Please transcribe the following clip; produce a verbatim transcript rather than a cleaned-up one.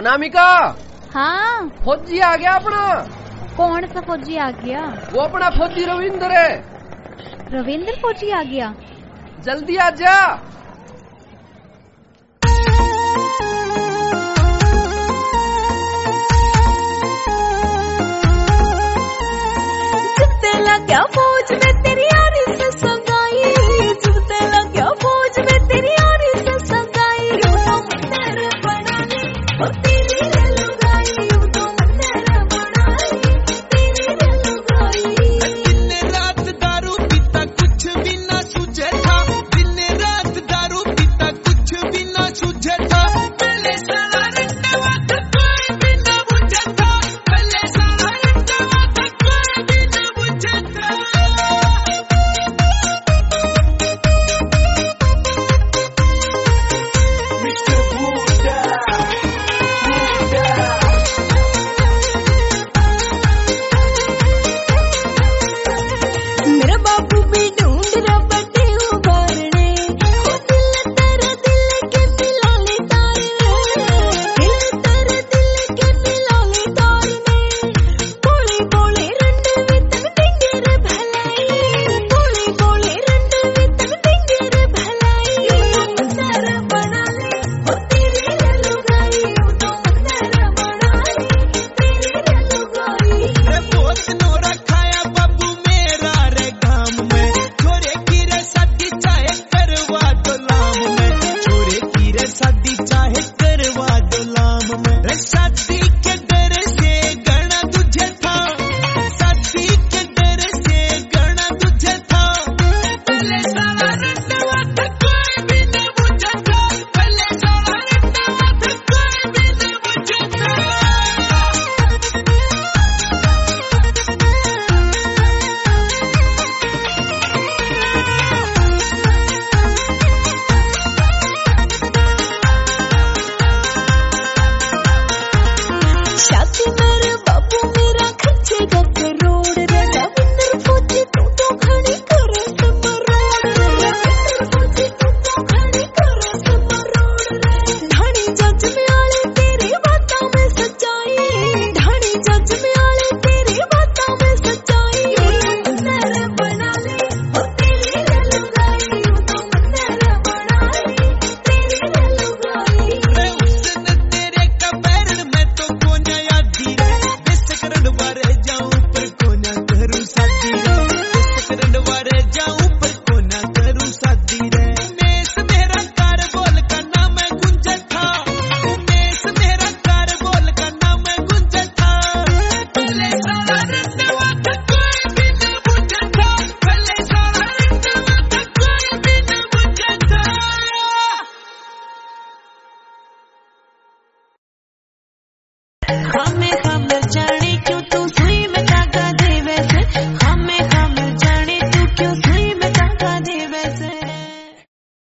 अनामिका। हाँ फौजी आ गया अपना। कौन सा फौजी आ गया? वो अपना फौजी रविंद्र है। रविंद्र फौजी आ गया? जल्दी आ जा। चुपते लग गया फौज में तेरी यारी से सगाई, चुपते लग गया फौज में तेरी यारी से सगाई। यूं तो मंदिर बनाने ओ तेरी रे लुगाई, यूं तो मंदिर बनाने तेरी रे लुगाई। दिन रात दारू पीता कुछ भी ना सूझे था, दिन रात दारू पीता कुछ भी ना सूझे था। पहले साला रट्टा था कोई भी ना बुझे था, पहले साला रट्टा था कोई भी ना बुझे था। मेरा बाबू भी ढूंढ रहा बटे उभारने, ओ दिल तेरे दिल के मिला ले तारने, दिल तेरे दिल के मिला ले तारने। बोले बोले रंड में तक देंगे रे भलाई, बोले बोले रंड में तक देंगे रे भलाई। यूं तो मंदिर बना ले ओ तेरी रे लुगाई, यूं तो मंदिर बना ले तेरी रे लुगाई। रे बहुत नोरा खाया बाबू मेरा रे गाम में, छोरे की रे शादी चाहे करवा दो लाम में, छोरे की रे शादी चाहे करवा दो लाम में। रे शादी के डर से गणा तुझे था, शादी के डर से गणा तुझे था। पहले साला रट्टा था कोई भी ना बुझे था, पहले साला रट्टा था कोई भी ना बुझे था। शादी मेरे बाबू मेरा खर्चेगा करोड़ रे, रविंद्र फौजी तू तो खड़ी करे समरोड़ रे, रविंद्र फौजी तू तो खड़ी करे समरोड़ रे। ढाणी जज में आले तेरी बातों में सच्चाई, ढाणी जज में आले तेरी बातों में सच्चाई। यूं तो मंदिर बना ले ओ तेरी रे लुगाई, यूं तो मंदिर बना ले तेरी रे लुगाई। रे उसने तेरे कबर में तो कोन्या यादी रे, बेशक रंडवारे जाऊं पर कोन्या करूं शादी रे, बेशक रंडवारे जाऊं पर कोन्या करूं शादी रे। उमेश मेरा कार बोल का नाम है गुंजे था, उमेश मेरा कार बोल का नाम है गुंजे था। पहले साला रट्टा था कोई भी ना बुझे था, पहले साला रट्टा था कोई भी ना बुझे था। हमें